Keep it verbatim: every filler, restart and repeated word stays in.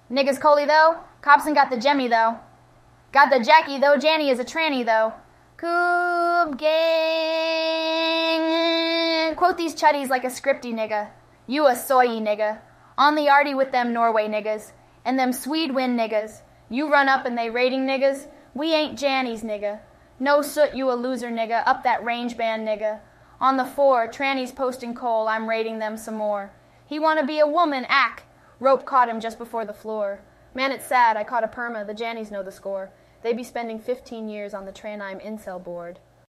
Niggas Coley though, Cobson got the Jemmy though. Got the Jackie though, Janny is a tranny though. Coop gang. Quote these chuddies like a scripty nigga. You a soy nigga. On the arty with them Norway niggas. And them Swede win niggas. You run up and they raiding niggas. We ain't Jannies nigga. No soot, you a loser nigga. Up that range band nigga. On the four, trannies posting coal, I'm raiding them some more. He wanna be a woman, ack. Rope caught him just before the floor. Man, it's sad, I caught a perma, the Jannies know the score. They be spending fifteen years on the Tranime incel board.